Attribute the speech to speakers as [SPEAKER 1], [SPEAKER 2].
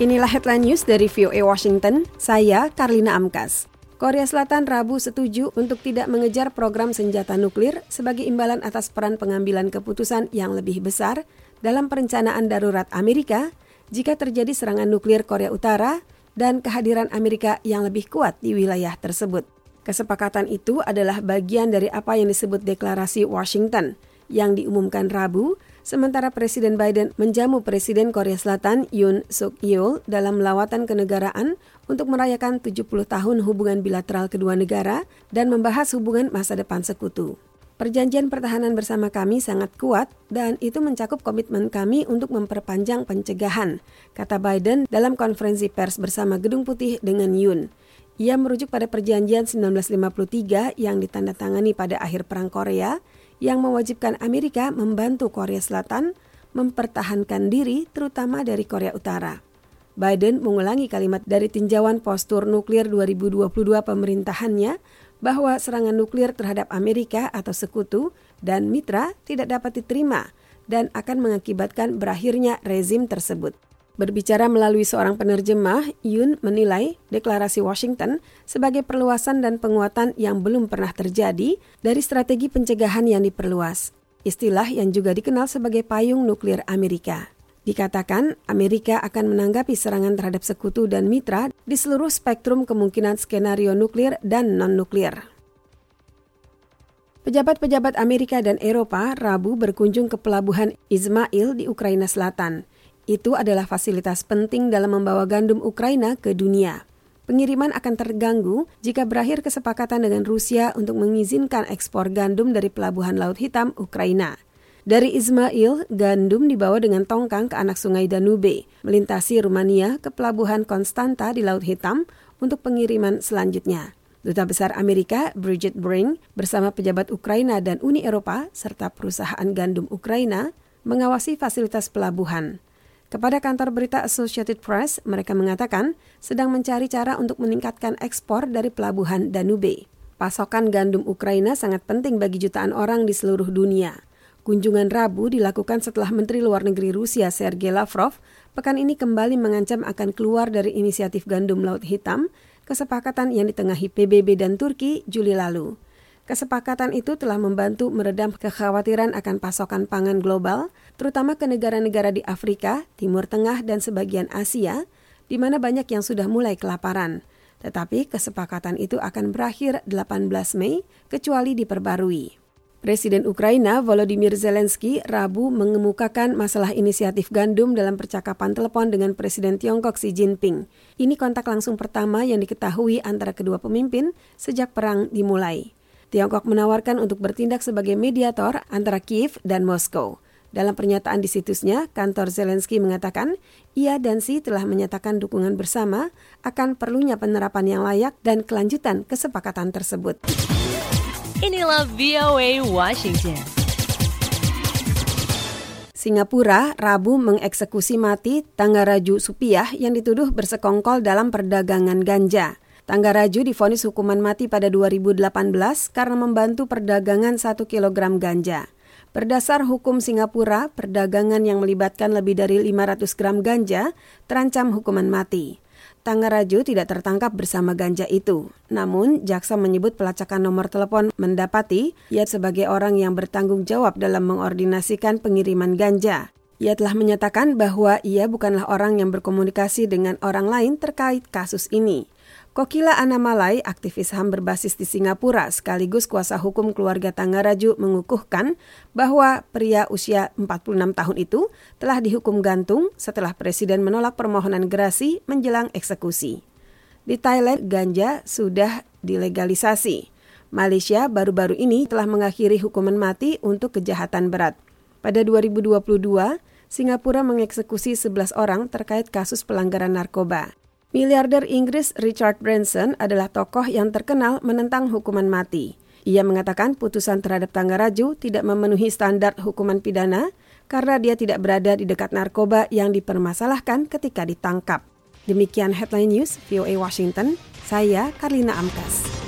[SPEAKER 1] Inilah headline news dari VOA Washington, saya Karlina Amkas. Korea Selatan Rabu setuju untuk tidak mengejar program senjata nuklir sebagai imbalan atas peran pengambilan keputusan yang lebih besar dalam perencanaan darurat Amerika jika terjadi serangan nuklir Korea Utara dan kehadiran Amerika yang lebih kuat di wilayah tersebut. Kesepakatan itu adalah bagian dari apa yang disebut Deklarasi Washington yang diumumkan Rabu, sementara Presiden Biden menjamu Presiden Korea Selatan Yoon Suk Yeol dalam lawatan kenegaraan untuk merayakan 70 tahun hubungan bilateral kedua negara dan membahas hubungan masa depan sekutu. Perjanjian pertahanan bersama kami sangat kuat dan itu mencakup komitmen kami untuk memperpanjang pencegahan, kata Biden dalam konferensi pers bersama Gedung Putih dengan Yoon. Ia merujuk pada perjanjian 1953 yang ditandatangani pada akhir Perang Korea yang mewajibkan Amerika membantu Korea Selatan mempertahankan diri terutama dari Korea Utara. Biden mengulangi kalimat dari tinjauan postur nuklir 2022 pemerintahannya bahwa serangan nuklir terhadap Amerika atau sekutu dan mitra tidak dapat diterima dan akan mengakibatkan berakhirnya rezim tersebut. Berbicara melalui seorang penerjemah, Yoon menilai deklarasi Washington sebagai perluasan dan penguatan yang belum pernah terjadi dari strategi pencegahan yang diperluas, istilah yang juga dikenal sebagai payung nuklir Amerika. Dikatakan, Amerika akan menanggapi serangan terhadap sekutu dan mitra di seluruh spektrum kemungkinan skenario nuklir dan non-nuklir. Pejabat-pejabat Amerika dan Eropa Rabu berkunjung ke pelabuhan Izmail di Ukraina Selatan. Itu adalah fasilitas penting dalam membawa gandum Ukraina ke dunia. Pengiriman akan terganggu jika berakhir kesepakatan dengan Rusia untuk mengizinkan ekspor gandum dari Pelabuhan Laut Hitam Ukraina. Dari Izmail, gandum dibawa dengan tongkang ke anak sungai Danube, melintasi Rumania ke Pelabuhan Konstanta di Laut Hitam untuk pengiriman selanjutnya. Duta Besar Amerika, Bridget Brink, bersama pejabat Ukraina dan Uni Eropa, serta perusahaan gandum Ukraina, mengawasi fasilitas pelabuhan. Kepada kantor berita Associated Press, mereka mengatakan sedang mencari cara untuk meningkatkan ekspor dari pelabuhan Danube. Pasokan gandum Ukraina sangat penting bagi jutaan orang di seluruh dunia. Kunjungan Rabu dilakukan setelah Menteri Luar Negeri Rusia Sergei Lavrov pekan ini kembali mengancam akan keluar dari inisiatif gandum Laut Hitam, kesepakatan yang ditengahi PBB dan Turki Juli lalu. Kesepakatan itu telah membantu meredam kekhawatiran akan pasokan pangan global, terutama ke negara-negara di Afrika, Timur Tengah, dan sebagian Asia, di mana banyak yang sudah mulai kelaparan. Tetapi kesepakatan itu akan berakhir 18 Mei, kecuali diperbarui. Presiden Ukraina Volodymyr Zelensky Rabu mengemukakan masalah inisiatif gandum dalam percakapan telepon dengan Presiden Tiongkok Xi Jinping. Ini kontak langsung pertama yang diketahui antara kedua pemimpin sejak perang dimulai. Tiongkok menawarkan untuk bertindak sebagai mediator antara Kiev dan Moskow. Dalam pernyataan di situsnya, kantor Zelensky mengatakan ia dan Xi telah menyatakan dukungan bersama akan perlunya penerapan yang layak dan kelanjutan kesepakatan tersebut.
[SPEAKER 2] Inilah VOA Washington.
[SPEAKER 1] Singapura Rabu mengeksekusi mati Thangaraju Supiyah yang dituduh bersekongkol dalam perdagangan ganja. Thangaraju divonis hukuman mati pada 2018 karena membantu perdagangan 1 kilogram ganja. Berdasar hukum Singapura, perdagangan yang melibatkan lebih dari 500 gram ganja terancam hukuman mati. Thangaraju tidak tertangkap bersama ganja itu. Namun, jaksa menyebut pelacakan nomor telepon mendapati ia sebagai orang yang bertanggung jawab dalam mengordinasikan pengiriman ganja. Ia telah menyatakan bahwa ia bukanlah orang yang berkomunikasi dengan orang lain terkait kasus ini. Kokila Anamalai, aktivis HAM berbasis di Singapura sekaligus kuasa hukum keluarga Thangaraju mengukuhkan bahwa pria usia 46 tahun itu telah dihukum gantung setelah Presiden menolak permohonan gerasi menjelang eksekusi. Di Thailand, ganja sudah dilegalisasi. Malaysia baru-baru ini telah mengakhiri hukuman mati untuk kejahatan berat. Pada 2022, Singapura mengeksekusi 11 orang terkait kasus pelanggaran narkoba. Miliarder Inggris Richard Branson adalah tokoh yang terkenal menentang hukuman mati. Ia mengatakan putusan terhadap Thangaraju tidak memenuhi standar hukuman pidana karena dia tidak berada di dekat narkoba yang dipermasalahkan ketika ditangkap. Demikian Headline News VOA Washington, saya Karlina Amkas.